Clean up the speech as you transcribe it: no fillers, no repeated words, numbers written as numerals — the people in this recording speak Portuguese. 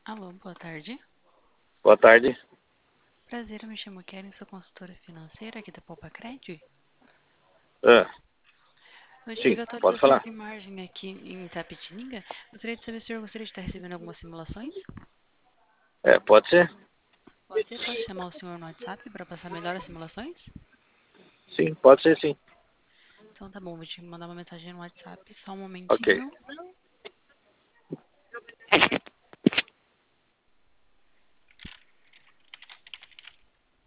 Alô, boa tarde. Boa tarde. Prazer, eu me chamo Karen, sou consultora financeira aqui da Poupa Cred. Ah, Eu sim, tive pode atualização falar. de margem aqui em Itapetininga. Gostaria de saber se o senhor gostaria de estar recebendo algumas simulações. Pode ser? Pode ser? Posso chamar o senhor no WhatsApp para passar melhor as simulações? Sim, pode ser sim. Então tá bom, vou te mandar uma mensagem no WhatsApp, só um Ok. momentinho.